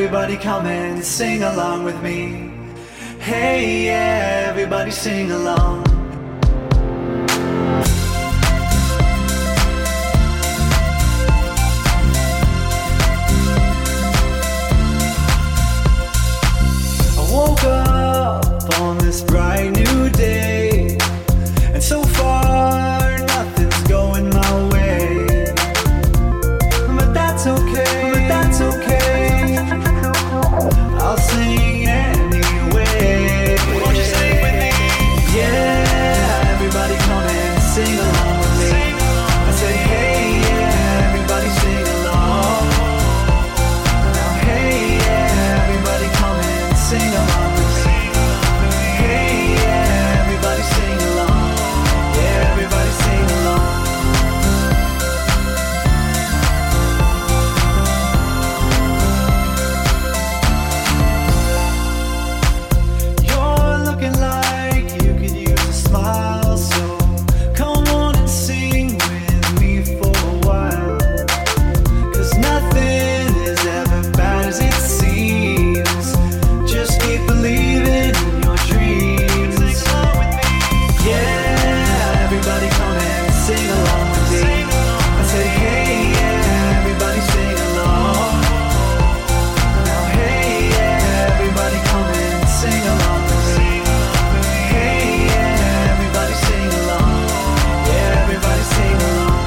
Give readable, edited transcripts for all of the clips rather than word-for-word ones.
everybody come and sing along with me. Hey, yeah, everybody sing along. I woke up on this bright new day, and so far nothing's going my way. But that's okay, but that's okay. I'll sing anyway. Won't you sing with me? Yeah, everybody come and sing along with me. I say, hey, yeah, everybody sing along. Now, hey, yeah, everybody come and sing along with me. Hey, yeah, everybody sing along. Yeah, everybody sing along. You're looking like you could use a smile, so come on and sing with me for a while. 'Cause nothing is ever bad as it seems. Just keep believing in your dreams. Yeah, everybody come and sing along with me. I say, hey, yeah, everybody sing along. Now, hey, yeah, everybody come and sing along with me. Hey, yeah, everybody sing along. Yeah, everybody sing along.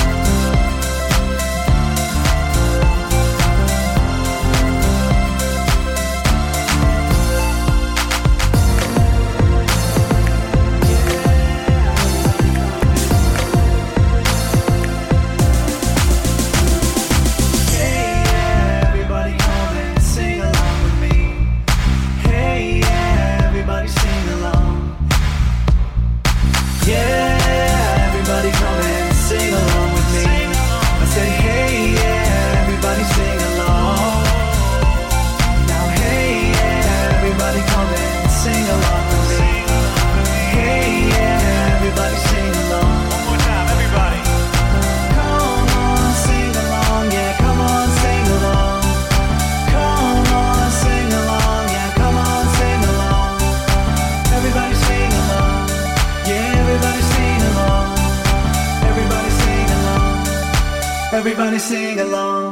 Hey, yeah, everybody come and sing along with me. Hey, yeah, everybody sing along. Yeah, everybody come and sing along with me. I say, hey, yeah, everybody sing along. Now, hey, yeah, everybody come and sing along with me. Hey, yeah, everybody sing along. One more time, everybody. Come on, sing along, yeah, come on, sing along. Come on, sing along, yeah, come on, sing along. Everybody sing along, yeah, everybody sing along. Everybody sing along. Everybody sing along.